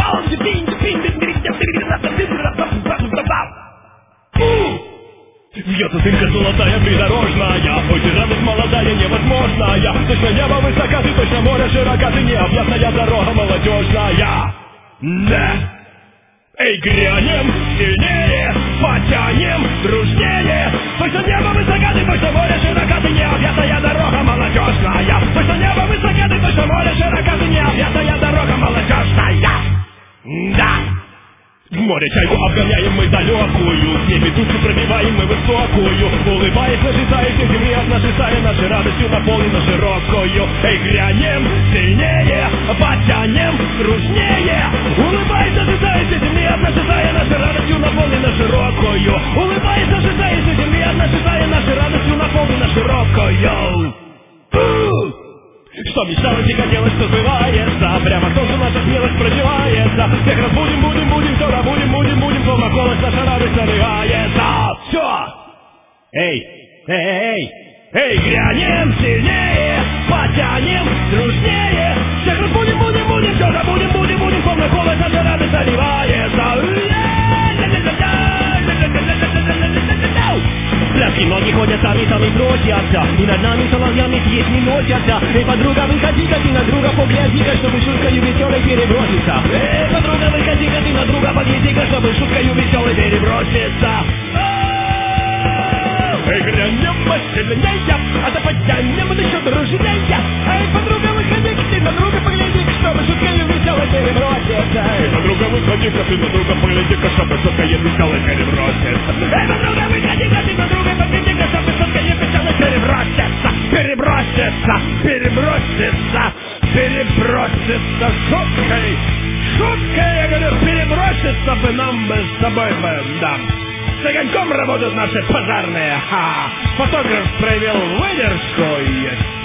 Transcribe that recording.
Вьется дымка золотая придорожная, очень радость молодая невозможная. Точно небо высока, ты точно море широка, ты необъятная дорога молодежная. Да! Эй, грянем сильнее, потянем дружнее. Точно небо высока, ты точно море широка, ты необъятная дорога молодежная. Точно небо высока, ты точно море широка, ты необъятная дорога молодежная. Да! В море чайку обгоняем мы далекую, с небе тучу пробиваем мы высокую. Улыбаясь, нажитаете земли от нашей стаи, нашей радостью наполнена широкую. Эй, грянем сильнее, потянем дружнее. Улыбаясь, нажитаете земли от нашей стаи, нашей радостью наполнена широкую. Улыбаясь, нажитаете земли от нашей стаи, нашей радостью наполнена широкую. Что мечталось и хотелось, что сбывается. Прямо солнце наша смелость проживается. Всех разбудим, будем, все будем, словно голос наша радость наливается. Все! Эй, грянем сильнее, потянем дружнее. Всех разбудим, все будем, словно голос наша радость наливается. Пляски ноги ходят сами бросятся, и над нами соловьями песни носятся. Эй, подруга, выходи-ка ты на друга, погляди-ка, чтобы шуткою веселой переброситься. Эй, подруга, выходи-ка ты на друга, погляди-ка, чтобы шуткою веселой переброситься. Эй, грянем сильнее, а то потянем еще дружнее. Эй, подруга, выходи-ка ты на друга, погляди-ка, чтобы шуткою веселой переброситься. Эй, подруга, выходи-ка ты на друга, погляди-ка, чтобы шуткою веселой переброситься. Эй, подруга, выходи-ка ты на друга, погляди-ка, чтобы шуткою веселой переброситься. Шуткой, я говорю, переброситься бы нам бы с тобой бы, да. С огоньком работают наши пожарные. Фотограф проявил выдержку.